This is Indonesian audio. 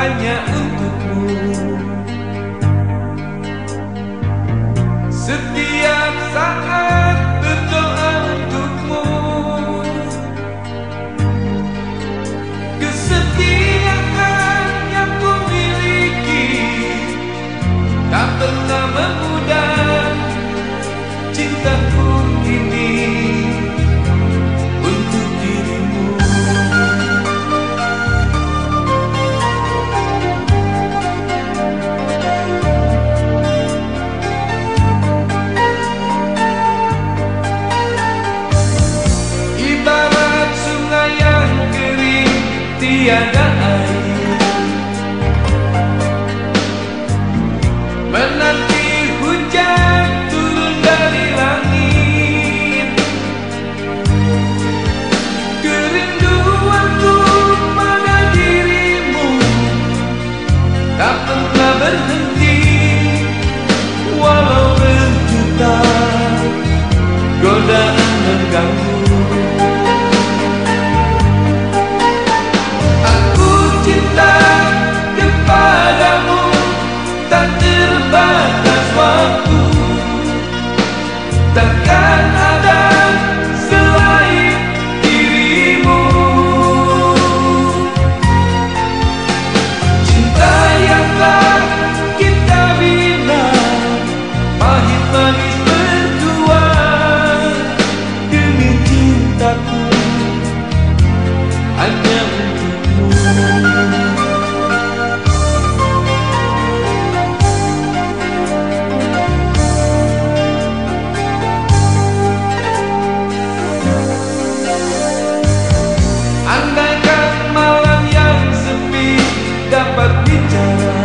hanya untukmu. Setiap saat berdoa untukmu. Kesetiaan yang ku miliki tak pernah memudar. Cintaku ini untuk dirimu. Ibarat sungai yang kering tiada air, menanti hujan turun dari langit. Kerinduanku pada dirimu tak pernah berhenti, walau berjuta godaan mengganggu. Aku cinta kepadamu, tak terbatas waktu. Takkan ada selain dirimu. Cinta yang telah kita bina, pahit manis berdua. Demi cintaku hanya untukmu. Andaikan malam yang sepi dapat bicara,